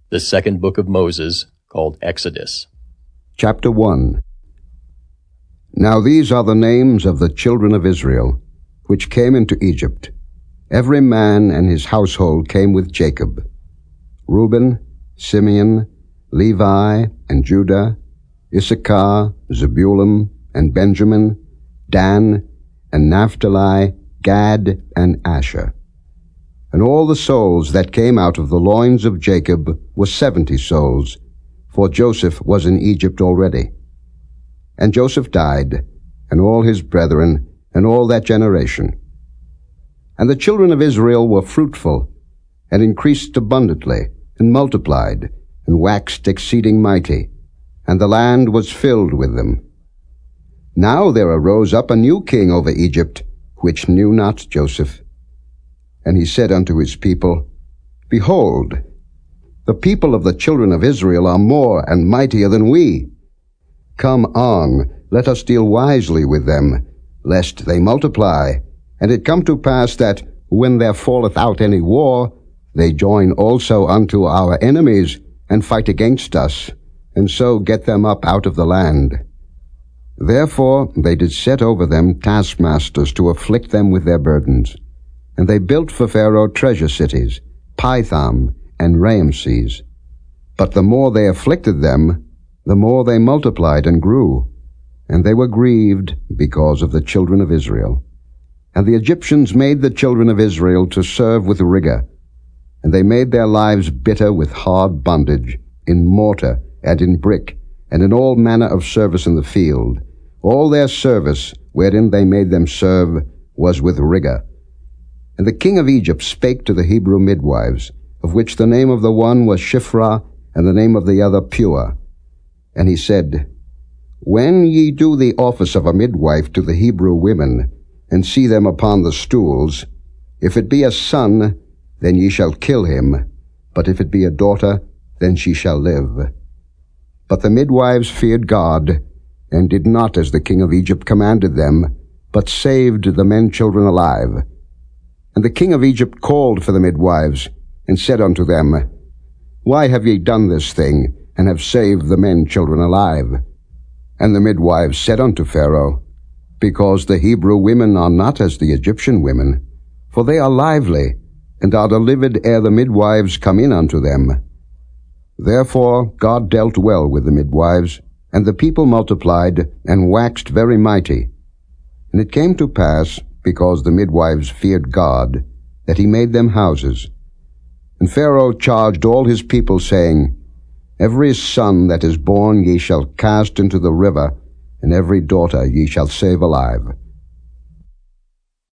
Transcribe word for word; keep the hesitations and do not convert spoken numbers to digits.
The second book of Moses, called Exodus. Chapter one. Now these are the names of the children of Israel, which came into Egypt. Every man and his household came with Jacob. Reuben, Simeon, Levi, and Judah, Issachar, Zebulun, and Benjamin, Dan, and Naphtali, Gad, and Asher. And all the souls that came out of the loins of Jacob were seventy souls, for Joseph was in Egypt already. And Joseph died, and all his brethren, and all that generation. And the children of Israel were fruitful, and increased abundantly, and multiplied, and waxed exceeding mighty, and the land was filled with them. Now there arose up a new king over Egypt, which knew not Joseph. And he said unto his people, Behold, the people of the children of Israel are more and mightier than we. Come on, let us deal wisely with them, lest they multiply. And it come to pass that, when there falleth out any war, they join also unto our enemies, and fight against us, and so get them up out of the land. Therefore they did set over them taskmasters to afflict them with their burdens. And they built for Pharaoh treasure cities, Pithom and Raamses. But the more they afflicted them, the more they multiplied and grew. And they were grieved because of the children of Israel. And the Egyptians made the children of Israel to serve with rigor. And they made their lives bitter with hard bondage, in mortar and in brick, and in all manner of service in the field. All their service, wherein they made them serve, was with rigor. And the king of Egypt spake to the Hebrew midwives, of which the name of the one was Shiphrah, and the name of the other Puah. And he said, When ye do the office of a midwife to the Hebrew women, and see them upon the stools, if it be a son, then ye shall kill him, but if it be a daughter, then she shall live. But the midwives feared God, and did not as the king of Egypt commanded them, but saved the men children alive. And the king of Egypt called for the midwives, and said unto them, Why have ye done this thing, and have saved the men children alive? And the midwives said unto Pharaoh, Because the Hebrew women are not as the Egyptian women, for they are lively, and are delivered ere the midwives come in unto them. Therefore God dealt well with the midwives, and the people multiplied, and waxed very mighty. And it came to pass, because the midwives feared God, that he made them houses. And Pharaoh charged all his people, saying, Every son that is born ye shall cast into the river, and every daughter ye shall save alive.